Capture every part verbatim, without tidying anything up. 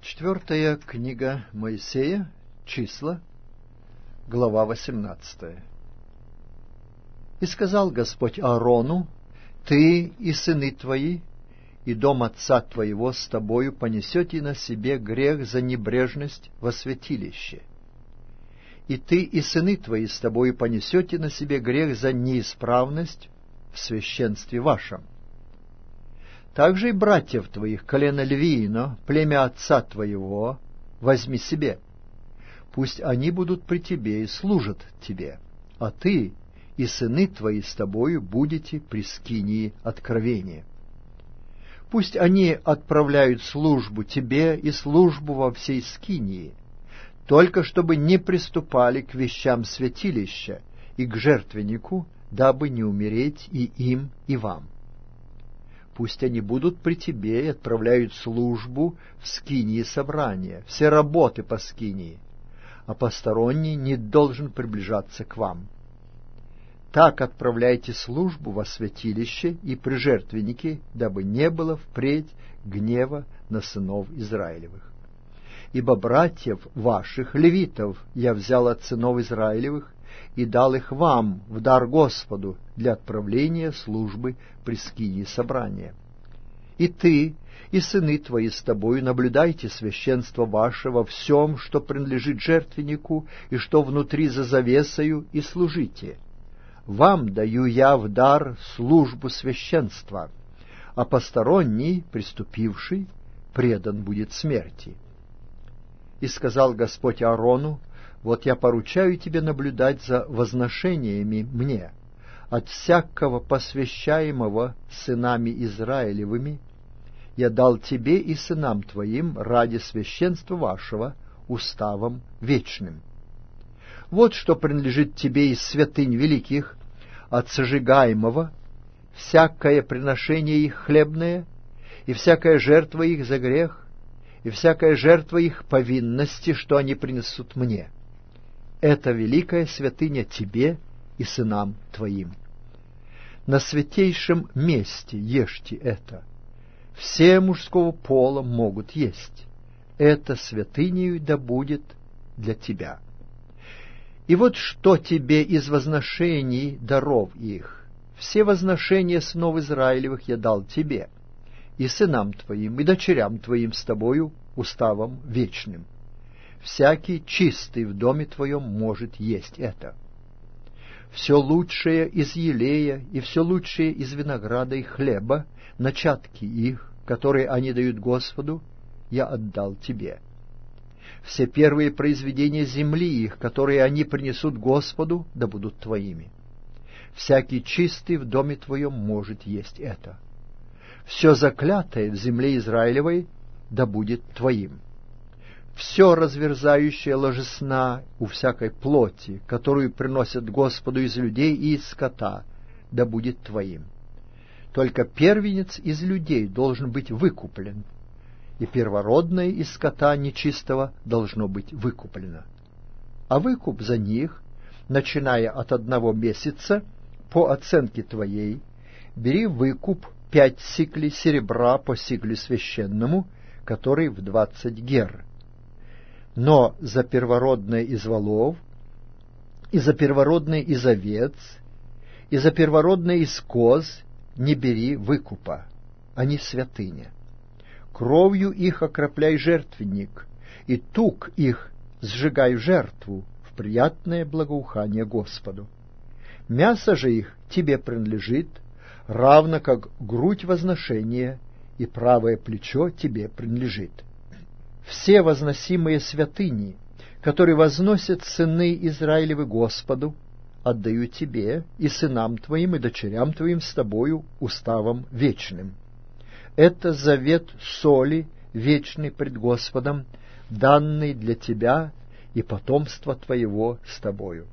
Четвертая книга Моисея, числа, глава восемнадцатая. «И сказал Господь Аарону: ты и сыны твои, и дом отца твоего с тобою понесете на себе грех за небрежность во святилище. И ты и сыны твои с тобою понесете на себе грех за неисправность в священстве вашем. Также и братьев твоих, колено Левиина, племя отца твоего, возьми себе. Пусть они будут при тебе и служат тебе, а ты и сыны твои с тобою будете при скинии откровения. Пусть они отправляют службу тебе и службу во всей скинии, только чтобы не приступали к вещам святилища и к жертвеннику, дабы не умереть и им, и вам. Пусть они будут при тебе и отправляют службу в скинии собрания, все работы по скинии, а посторонний не должен приближаться к вам. Так отправляйте службу во святилище и при жертвеннике, дабы не было впредь гнева на сынов Израилевых. Ибо братьев ваших, левитов, я взял от сынов Израилевых и дал их вам в дар Господу для отправления службы при скинии собрания. И ты, и сыны твои с тобою наблюдайте священство ваше во всем, что принадлежит жертвеннику, и что внутри за завесою, и служите. Вам даю я в дар службу священства, а посторонний, приступивший, предан будет смерти. И сказал Господь Аарону: вот я поручаю тебе наблюдать за возношениями мне от всякого посвящаемого сынами Израилевыми. Я дал тебе и сынам твоим ради священства вашего уставом вечным. Вот что принадлежит тебе из святынь великих, от сожигаемого, всякое приношение их хлебное, и всякая жертва их за грех, и всякая жертва их повинности, что они принесут мне. Это великая святыня тебе и сынам твоим. На святейшем месте ешьте это. Все мужского пола могут есть. Это святынею да будет для тебя. И вот что тебе из возношений даров их. Все возношения сынов Израилевых я дал тебе, и сынам твоим, и дочерям твоим с тобою уставом вечным. Всякий чистый в доме твоем может есть это. Все лучшее из елея и все лучшее из винограда и хлеба, начатки их, которые они дают Господу, я отдал тебе. Все первые произведения земли их, которые они принесут Господу, да будут твоими. Всякий чистый в доме твоем может есть это. Все заклятое в земле Израилевой да будет твоим. Все разверзающее ложесна у всякой плоти, которую приносят Господу из людей и из скота, да будет твоим. Только первенец из людей должен быть выкуплен, и первородное из скота нечистого должно быть выкуплено. А выкуп за них, начиная от одного месяца, по оценке твоей, бери выкуп пять сиклей серебра по сиклю священному, который в двадцать гер. Но за первородное из волов, и за первородное из овец, и за первородное из коз не бери выкупа, они святыня. Кровью их окропляй жертвенник, и тук их сжигай в жертву, в приятное благоухание Господу. Мясо же их тебе принадлежит, равно как грудь возношения, и правое плечо тебе принадлежит. Все возносимые святыни, которые возносят сыны Израилевы Господу, отдаю тебе и сынам твоим, и дочерям твоим с тобою уставом вечным. Это завет соли, вечный пред Господом, данный для тебя и потомства твоего с тобою.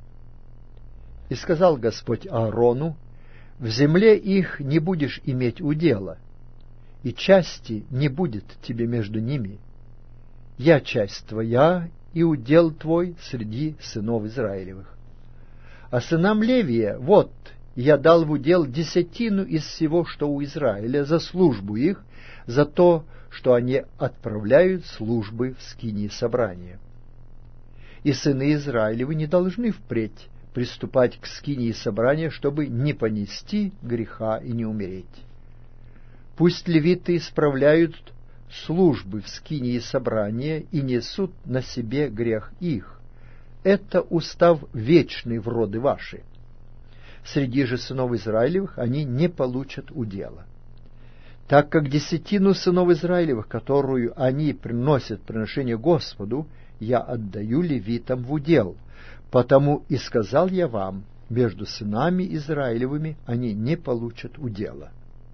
И сказал Господь Аарону: в земле их не будешь иметь удела, и части не будет тебе между ними. Я часть твоя, и удел твой среди сынов Израилевых. А сынам Левия, вот, я дал в удел десятину из всего, что у Израиля, за службу их, за то, что они отправляют службы в скинии собрания. И сыны Израилевы не должны впредь приступать к скинии собрания, чтобы не понести греха и не умереть. Пусть левиты исправляют службы в скинии собрания и несут на себе грех их. Это устав вечный в роды ваши. Среди же сынов Израилевых они не получат удела. Так как десятину сынов Израилевых, которую они приносят приношение Господу, я отдаю левитам в удел, потому и сказал я вам, между сынами Израилевыми они не получат удела.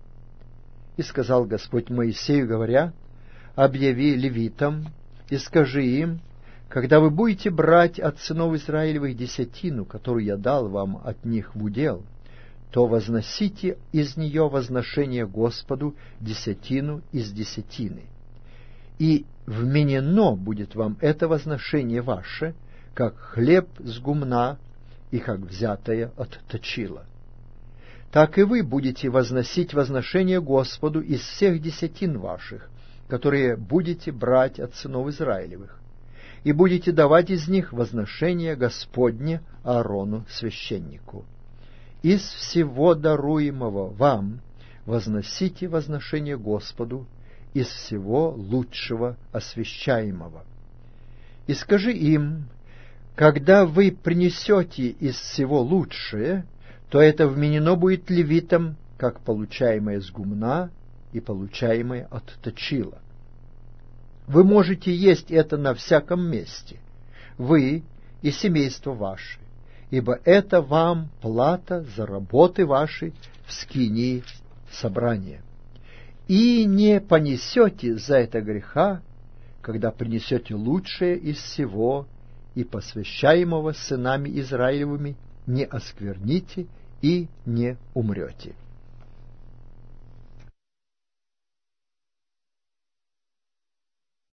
И сказал Господь Моисею, говоря, объяви левитам и скажи им, когда вы будете брать от сынов Израилевых десятину, которую я дал вам от них в удел, то возносите из нее возношение Господу десятину из десятины. И вменено будет вам это возношение ваше, как хлеб с гумна и как взятое от точила. Так и вы будете возносить возношение Господу из всех десятин ваших, которые будете брать от сынов Израилевых, и будете давать из них возношение Господне Аарону священнику. Из всего даруемого вам возносите возношение Господу, из всего лучшего освящаемого. И скажи им, когда вы принесете из всего лучшее, то это вменено будет левитам, как получаемое с гумна и получаемое от точила. Вы можете есть это на всяком месте, вы и семейство ваше, ибо это вам плата за работы ваши в скинии собрания. И не понесете за это греха, когда принесете лучшее из всего и посвящаемого сынами Израилевыми, не оскверните и не умрете.